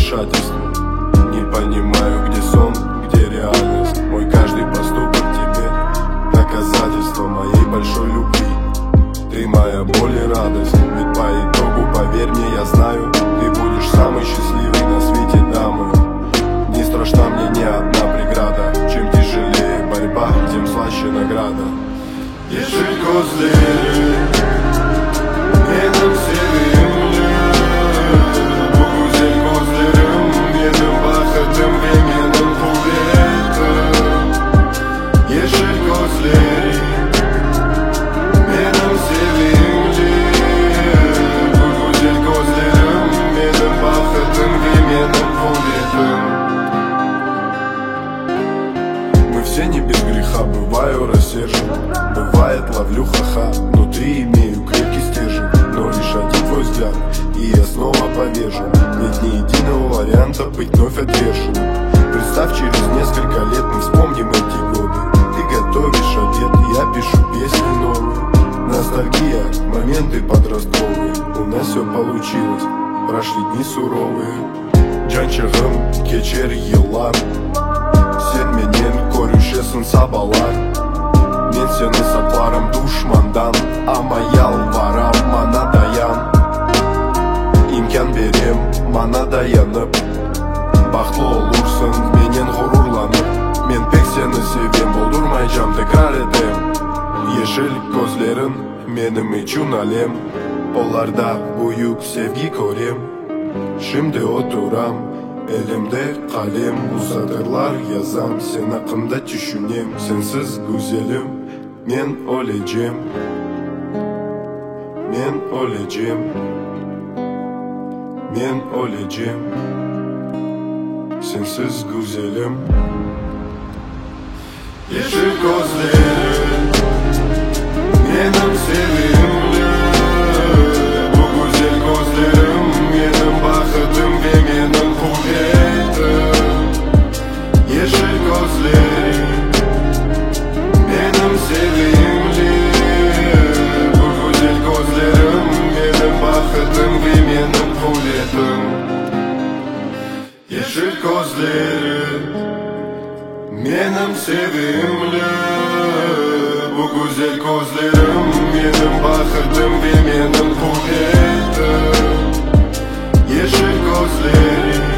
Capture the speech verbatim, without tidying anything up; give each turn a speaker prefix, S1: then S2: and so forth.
S1: помешательство. Не понимаю, где сон, где реальность. Мой каждый поступок тебе доказательство моей большой любви. Ты моя боль и радость, ведь по итогу, поверь мне, я знаю, ты будешь самой счастливой на свете дамой. Не страшна мне ни одна преграда. Чем тяжелее борьба, тем слаще награда. Yeşil gözleri benim sevimli. Bu güzel gözlerim benim bahtım ve benim kudretim. Yeşil gözleri benim sevimli. Bu güzel gözlerim benim bahtım ve benim kudretim. Мы все не без греха, бываю рассержен. Бывает, ловлю ха-ха, внутри имею крепкий стержень. Но лишь один твой взгляд, и я снова повержен. Нет ни единого варианта быть вновь отверженным. Представь, через несколько лет мы вспомним эти годы. Ты готовишь обед, я пишу песни новые. Ностальгия, моменты подростковые. У нас все получилось, прошли дни суровые. Cançağım geçer yıllar, sen menен көрүшесің сабалар. Мен сені сақларым душмандан, ama yalvarам, мана даян. İmkan берем, мана dayanып. Бақытлы olursun, менен ғұрурланып. Мен пек сені sevем, болдырмайчам тәкрар етем. Yeşil gözlerin менің üçün әлем. Оларда büyük sevgi көрем. Şimdi oturam, elimde kalem. Bu satırlar yazam, sen hakkında düşünem. Sensiz güzelim, men öleceğim. Men öleceğim. Men öleceğim. Sensiz güzelim. Yeşil gözlerin benim sevimli. Bu güzel gözlerim benim bahtım ve benim kudretim. Yeşil gözlerin benim sevimli. Bu güzel gözlerim benim bahtım ve benim kudretim. Yeşil gözlerin benim sevimli. Bu güzel gözlerim benim bahtım ve benim kudretim. Yeşil gözlerin